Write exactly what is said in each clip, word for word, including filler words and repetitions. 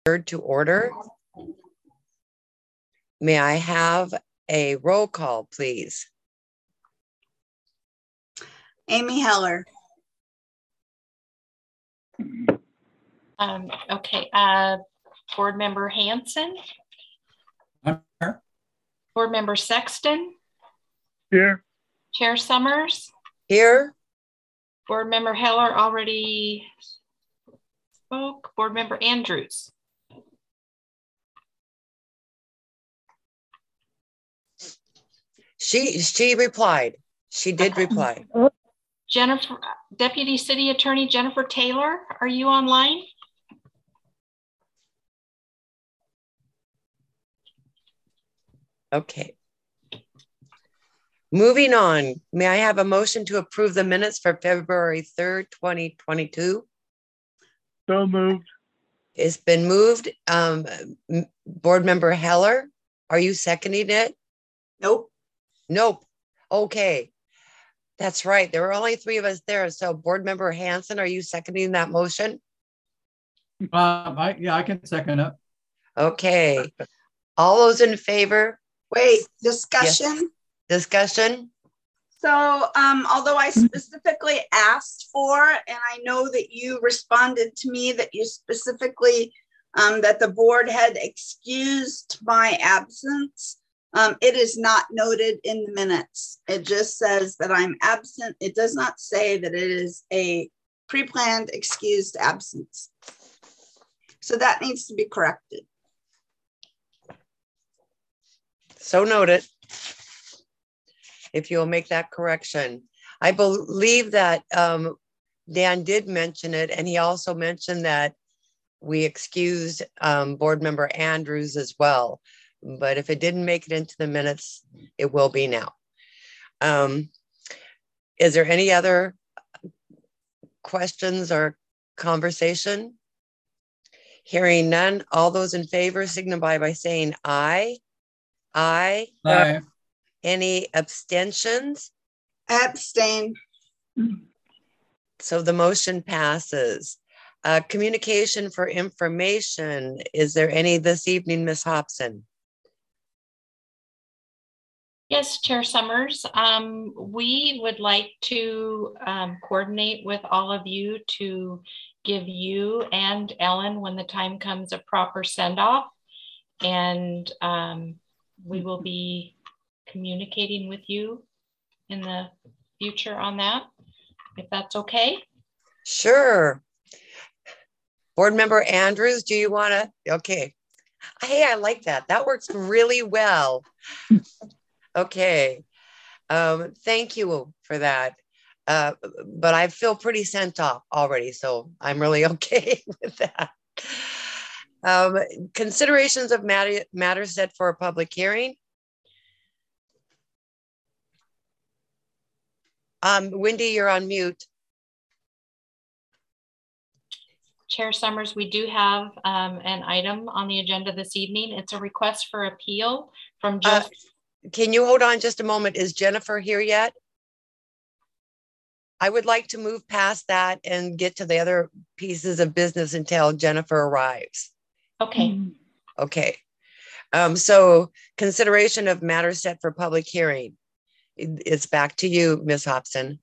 third to order. May I have a roll call, please? Amy Heller. Um, okay, uh, Board Member Hanson. I'm here. Board Member Sexton. Here. Chair Summers. Here. Board Member Heller already spoke. Board Member Andrews. She she replied. She did reply. Jennifer, Deputy City Attorney Jennifer Taylor, are you online? Okay. Moving on, may I have a motion to approve the minutes for February third, twenty twenty-two? So moved. It's been moved. Um, Board Member Heller, are you seconding it? Nope. Nope. Okay. That's right. There were only three of us there. So Board Member Hanson, are you seconding that motion? Uh, I, yeah, I can second it. Okay. All those in favor? Wait, discussion. Yes. Discussion. So um, although I specifically asked for, and I know that you responded to me that you specifically, um, that the board had excused my absence, um, it is not noted in the minutes. It just says that I'm absent. It does not say that it is a pre-planned excused absence. So that needs to be corrected. So noted. If you'll make that correction. I believe that um, Dan did mention it, and he also mentioned that we excused um, Board Member Andrews as well. But if it didn't make it into the minutes, it will be now. Um, is there any other questions or conversation? Hearing none, all those in favor signify by saying aye. Aye. Aye. Any abstentions? Abstain. So the motion passes. Uh, communication for information. Is there any this evening, Miz Hobson? Yes, Chair Summers. Um, we would like to um, coordinate with all of you to give you and Ellen, when the time comes, a proper send-off. And um, we will be communicating with you in the future on that, if that's okay. Sure. Board Member Andrews, do you want to? Okay. Hey, I like that. That works really well. Okay. Um, thank you for that. Uh, but I feel pretty sent off already, so I'm really okay with that. Um, considerations of matter, matters set for a public hearing. Um, Wendy, you're on mute. Chair Summers, we do have um, an item on the agenda this evening. It's a request for appeal from Joseph. Uh, can you hold on just a moment? Is Jennifer here yet? I would like to move past that and get to the other pieces of business until Jennifer arrives. Okay. Okay. Um, so consideration of matters set for public hearing. It's back to you, Miz Hobson.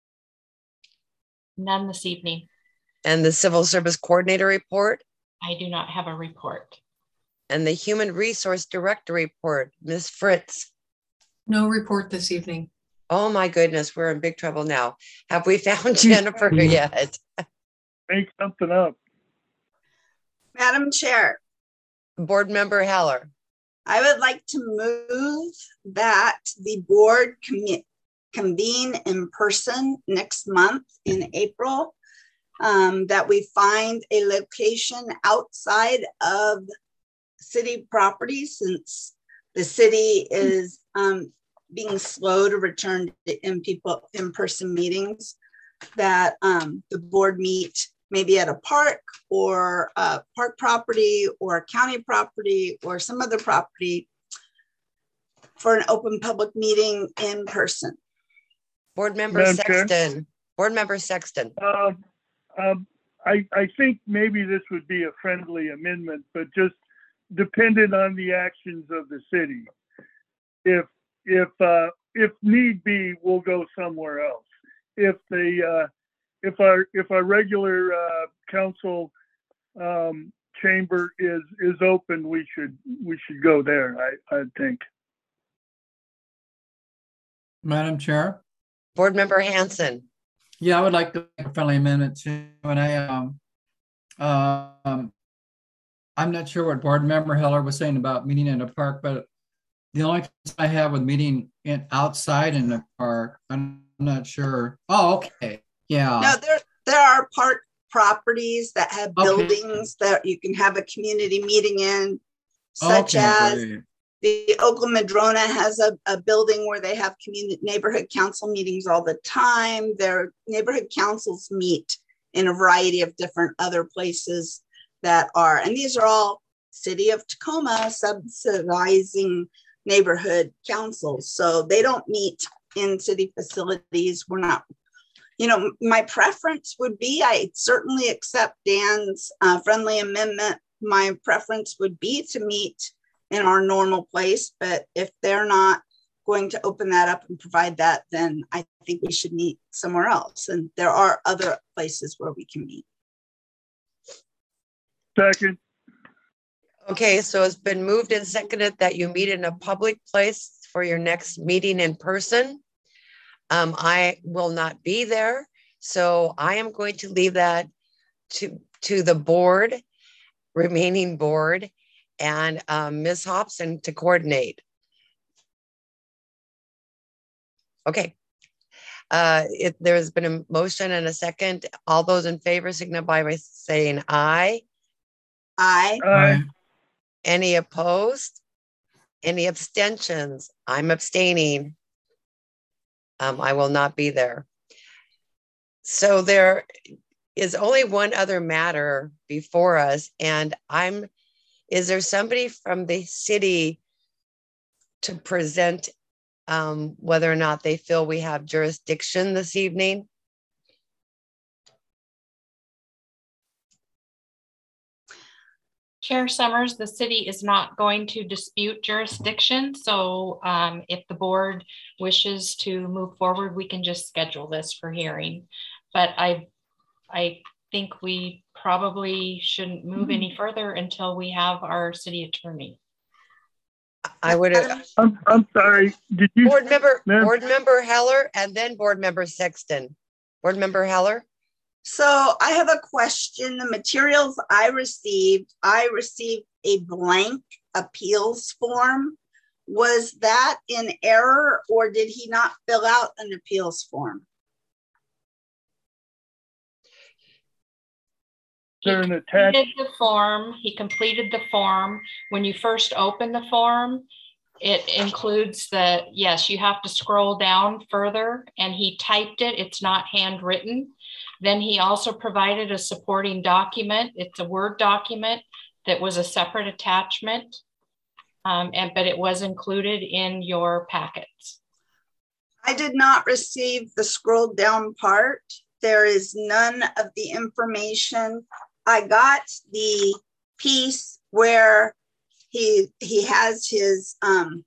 None this evening. And the Civil Service Coordinator report? I do not have a report. And the Human Resource Director report, Miz Fritz? No report this evening. Oh my goodness, we're in big trouble now. Have we found Jennifer yet? Make something up. Madam Chair. Board Member Heller. I would like to move that the board convene in person next month in April, um, that we find a location outside of city property, since the city is um, being slow to return to in people in-person meetings, that um, the board meet maybe at a park or a park property or a county property or some other property for an open public meeting in person. Board Member Madam Sexton. Chair? Board Member Sexton. Uh, uh, I, I think maybe this would be a friendly amendment, but just dependent on the actions of the city. If, if, uh, if need be, we'll go somewhere else. If the, uh, if our, if our regular, uh, council, um, chamber is, is open, we should, we should go there, I, I think. Madam Chair? Board Member Hanson. Yeah, I would like to make a friendly amendment too. And I, um, um, I'm not sure what Board Member Heller was saying about meeting in a park, but the only thing I have with meeting in outside in the park, I'm not sure. Oh, okay. Yeah. No, there, there are park properties that have Okay. buildings that you can have a community meeting in, such Okay, as great. the Oakland Madrona has a, a building where they have community neighborhood council meetings all the time. Their neighborhood councils meet in a variety of different other places that are, and these are all City of Tacoma subsidizing neighborhood councils. So they don't meet in city facilities. We're not, you know, my preference would be, I certainly accept Dan's uh, friendly amendment. My preference would be to meet in our normal place, but if they're not going to open that up and provide that, then I think we should meet somewhere else. And there are other places where we can meet. Second. Okay, so it's been moved and seconded that you meet in a public place for your next meeting in person. Um, I will not be there, so I am going to leave that to, to the board, remaining board, and um, Miz Hobson to coordinate. Okay. Uh, it, there's been a motion and a second. All those in favor signify by saying aye. I, Aye. Any opposed? Any abstentions? I'm abstaining. Um, I will not be there. So there is only one other matter before us, and I'm, is there somebody from the city to present um, whether or not they feel we have jurisdiction this evening? Chair Summers, the city is not going to dispute jurisdiction. So um, if the board wishes to move forward, we can just schedule this for hearing. But I, I think we probably shouldn't move any further until we have our city attorney. I would have. I'm, I'm sorry. Did you? Board member, Ma'am? board member Heller, and then board member Sexton. Board member Heller. so I have a question. The materials I received, I received a blank appeals form. Was that in error, or did he not fill out an appeals form? He There an attach- completed the form. He completed the form. When you first open the form, it includes the, yes, you have to scroll down further, and he typed it. It's not handwritten. Then he also provided a supporting document. It's a Word document that was a separate attachment, um, and but it was included in your packets. I did not receive the scroll down part. There is none of the information. I got the piece where he he has his um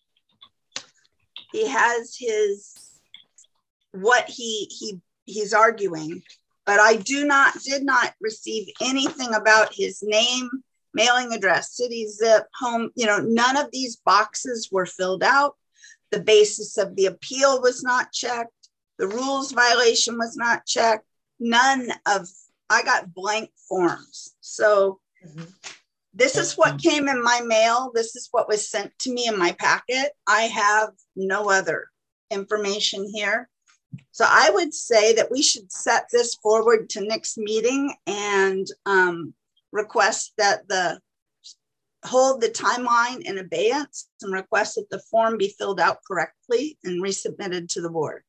he has his what he he he's arguing, but I do not did not receive anything about his name, mailing address, city, zip, home. You know, none of these boxes were filled out. The basis of the appeal was not checked. The rules violation was not checked. None of, I got blank forms. So mm-hmm. This is what came in my mail. This is what was sent to me in my packet. I have no other information here. So I would say that we should set this forward to next meeting and um, request that the, hold the timeline in abeyance and request that the form be filled out correctly and resubmitted to the board.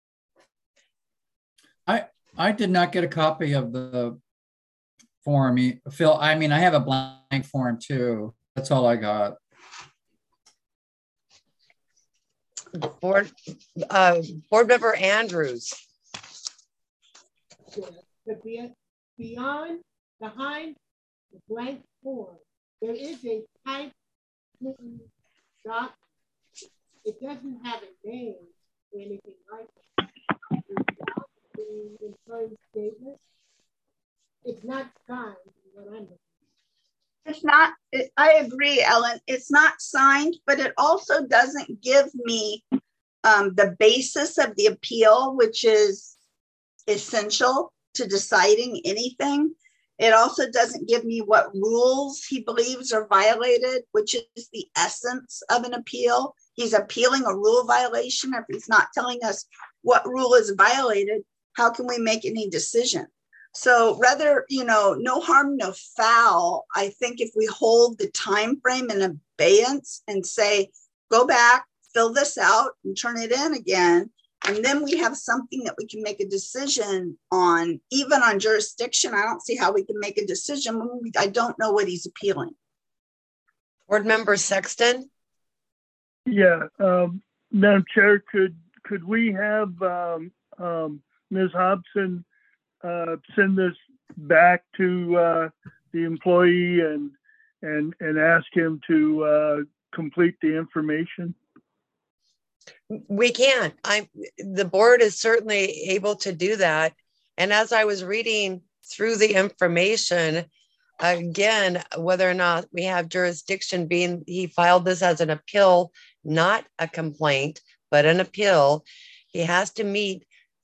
I I did not get a copy of the form. Phil, I mean, I have a blank form too. That's all I got. Board, uh, board member Andrews. Could be it. beyond, behind the blank form, there is a typewritten document. It doesn't have a name or anything like that. Without the employee statement, it's not signed, what I'm looking at. It's not, it, I agree, Ellen. It's not signed, but it also doesn't give me um, the basis of the appeal, which is essential to deciding anything. It also doesn't give me what rules he believes are violated, which is the essence of an appeal. He's appealing a rule violation. If he's not telling us what rule is violated, how can we make any decision? So rather, you know, no harm, no foul. I think if we hold the time frame in abeyance and say, go back, fill this out and turn it in again, and then we have something that we can make a decision on, even on jurisdiction. I don't see how we can make a decision when we, I don't know what he's appealing. Board Member Sexton? Yeah, um, Madam Chair, could could we have um, um, Miz Hobson uh, send this back to uh, the employee and and and ask him to uh, complete the information? We can. I the board is certainly able to do that. And as I was reading through the information, again, whether or not we have jurisdiction, being he filed this as an appeal, not a complaint, but an appeal, he has to meet,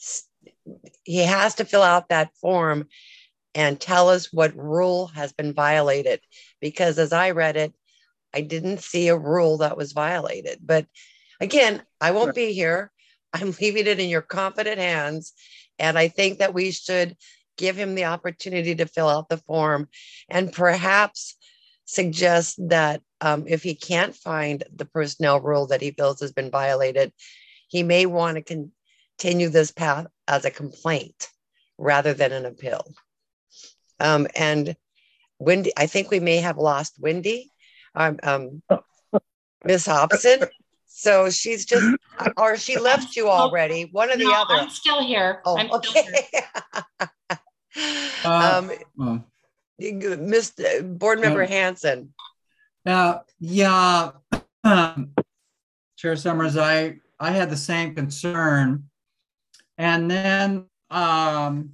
he has to fill out that form and tell us what rule has been violated. Because as I read it, I didn't see a rule that was violated. But again, I won't be here. I'm leaving it in your confident hands. And I think that we should give him the opportunity to fill out the form and perhaps suggest that um, if he can't find the personnel rule that he feels has been violated, he may want to con- continue this path as a complaint rather than an appeal. Um, and Wendy, I think we may have lost Wendy, um, um, Miz Hobson. So she's just, or she left you already, one or the no, other. I'm still here. Oh, I'm okay. Still here. um, uh, Mister Board Member uh, Hanson. Uh, yeah, um, Chair Summers, I, I had the same concern. And then um,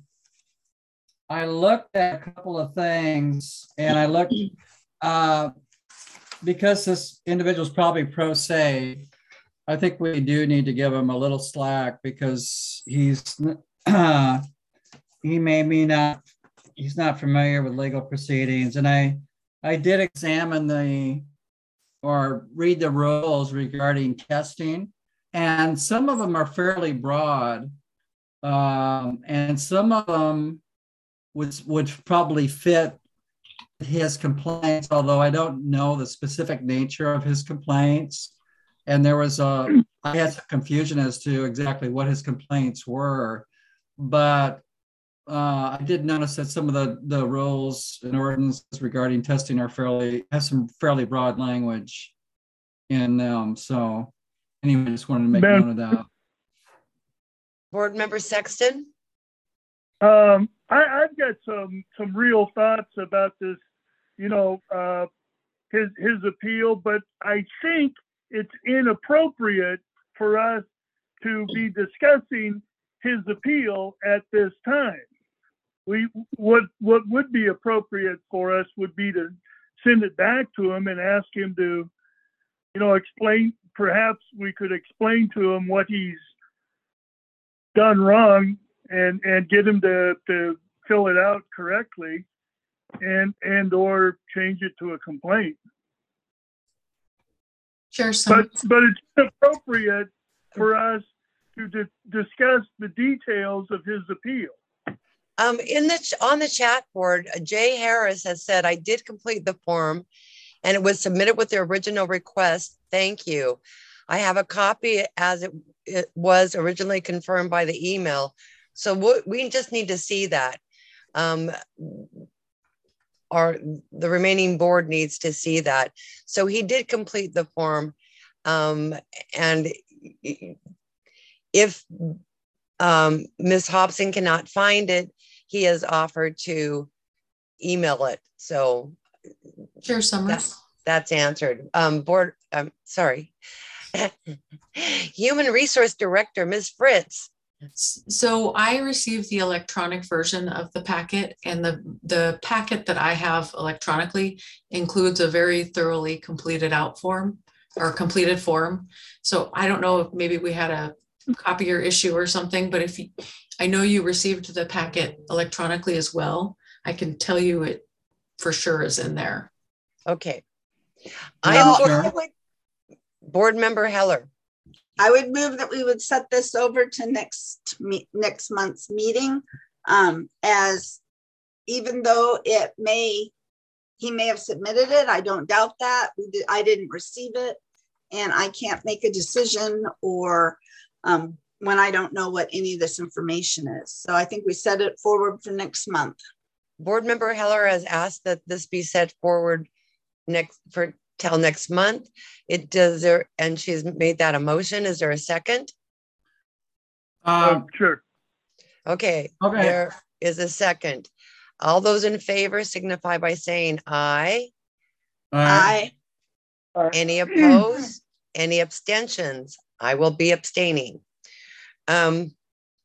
I looked at a couple of things and I looked, uh, because this individual is probably pro se, I think we do need to give him a little slack because he's, uh, he may be not, he's not familiar with legal proceedings. And I, I did examine the, or read the rules regarding testing, and some of them are fairly broad. Um, and some of them would, would probably fit his complaints, although I don't know the specific nature of his complaints. And there was a, I had some confusion as to exactly what his complaints were, but uh, I did notice that some of the, the rules and ordinances regarding testing are fairly, have some fairly broad language in them. So anyway, I just wanted to make Ben, note of that. Board Member Sexton? Um, I, I've got some some real thoughts about this, you know, uh, his his appeal, but I think it's inappropriate for us to be discussing his appeal at this time. We what what would be appropriate for us would be to send it back to him and ask him to, you know, explain. Perhaps we could explain to him what he's done wrong and and get him to to fill it out correctly and and or change it to a complaint. Chair But Summers. but it's inappropriate for us to di- discuss the details of his appeal. Um, in the ch- on the chat board, Jay Harris has said, I did complete the form and it was submitted with the original request. Thank you. I have a copy as it, it was originally confirmed by the email. So we, we just need to see that. Um, or the remaining board needs to see that. So he did complete the form. Um, and if um, Miz Hobson cannot find it, he has offered to email it. So Chair Summers. that, that's answered. Um, board, um, sorry. Human Resource Director, Miz Fritz. So I received the electronic version of the packet, and the, the packet that I have electronically includes a very thoroughly completed out form or completed form. So I don't know if maybe we had a copier issue or something, but if you, I know you received the packet electronically as well, I can tell you it for sure is in there. Okay. I I am sure. board, board member Heller. I would move that we would set this over to next me next month's meeting, um, as even though it may, he may have submitted it, I don't doubt that. We did, I didn't receive it, and I can't make a decision or um, when I don't know what any of this information is. So I think we set it forward for next month. Board member Heller has asked that this be set forward next for till next month. It does there, and she's made that a motion. Is there a second? Um, Oh, sure. Okay, Okay. there is a second. All those in favor signify by saying aye. Aye. I, Any opposed? Any abstentions? I will be abstaining. Um,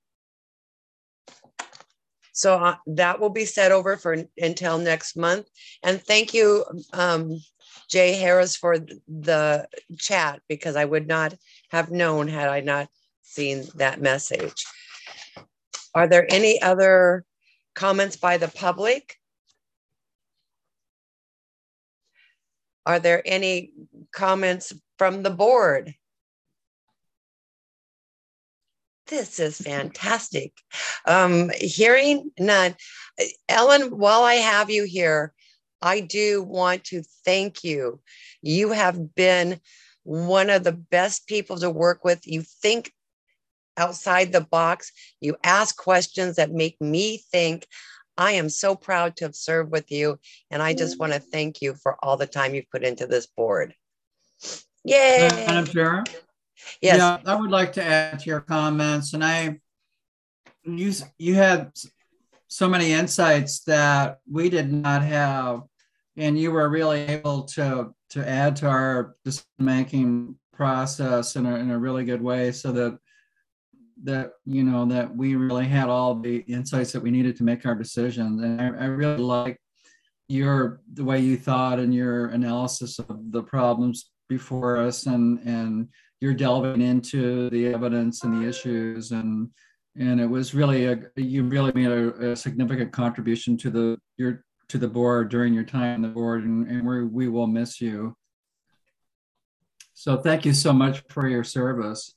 so uh, that will be set over for until next month. And thank you, um, Jay Harris, for the chat, because I would not have known had I not seen that message. Are there any other comments by the public? Are there any comments from the board? This is fantastic. Um, hearing none. Ellen, while I have you here, I do want to thank you. You have been one of the best people to work with. You think outside the box. You ask questions that make me think. I am so proud to have served with you. And I just want to thank you for all the time you've put into this board. Yay. Madam Chair? Yes. Yeah, I would like to add to your comments. And I, you, you had so many insights that we did not have. And you were really able to, to add to our decision-making process in a, in a really good way, so that that you know that we really had all the insights that we needed to make our decisions. And I, I really like your the way you thought and your analysis of the problems before us, and and you're delving into the evidence and the issues, and and it was really a you really made a, a significant contribution to the your to the board during your time on the board, and, and we we will miss you. So thank you so much for your service.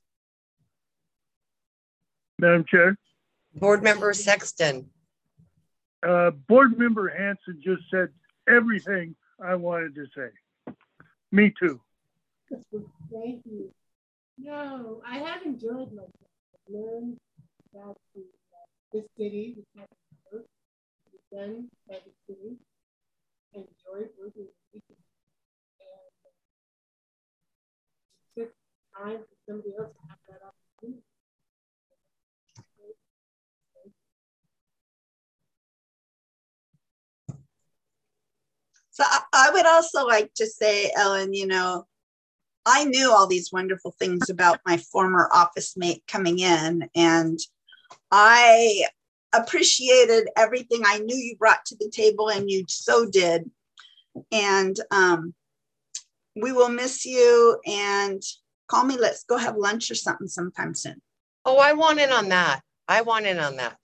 Madam Chair, Board member Sexton. uh, Board Member Hanson just said everything I wanted to say. Me too. Thank you. No, I have enjoyed myself. I've learned about the, uh, this city, the type of work done by the city. Enjoyed working with people. And uh, it took time for somebody else to have that opportunity. so I, I would also like to say, Ellen, you know, I knew all these wonderful things about my former office mate coming in, and I appreciated everything I knew you brought to the table, and you so did. And um, we will miss you, and call me. Let's go have lunch or something sometime soon. Oh, I want in on that. I want in on that.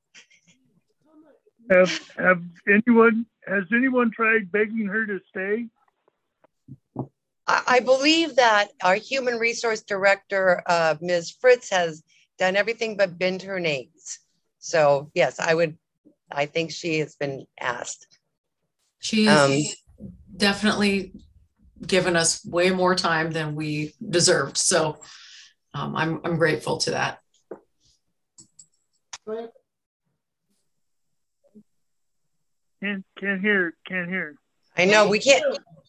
Have have anyone has anyone tried begging her to stay? I, I believe that our human resource director, uh, Miz Fritz, has done everything but bend her knees. So yes, I would. I think she has been asked. She's Um, definitely given us way more time than we deserved. So um, I'm, I'm grateful to that. Can't can't hear can't hear. I know we can't.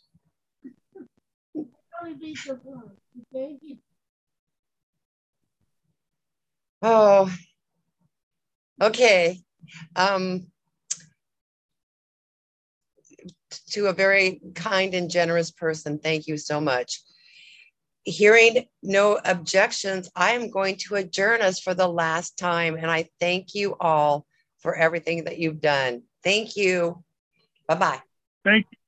Thank you. Oh, okay. um, to a very kind and generous person. Thank you so much. Hearing no objections, I am going to adjourn us for the last time. And I thank you all for everything that you've done. Thank you. Bye-bye. Thank you.